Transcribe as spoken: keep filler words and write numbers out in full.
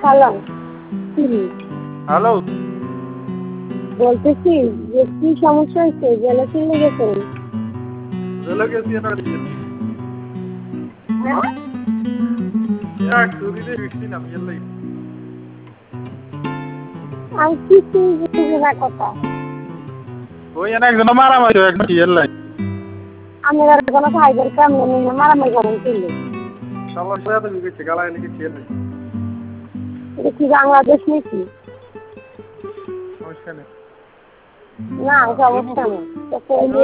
Hello hello বলতেছি যে কি সমস্যা হয়েছে জেলে চলে গেছেন? জেলে গেছি এটা এক দুদিনে ফিরছি না আমি এলাই আমি কিছু বুঝি না কথা। ওই এনে একজন মারামারি একদম এলাই আমি আর কোনো ফাইবার কাম নেই মারামারি করেন চলে। শালার সাথে বিকেছে গালায় নাকি খেয়ে নাই এটা কি বাংলাদেশ নাকি? সমস্যা নেই না সমস্যা নেই।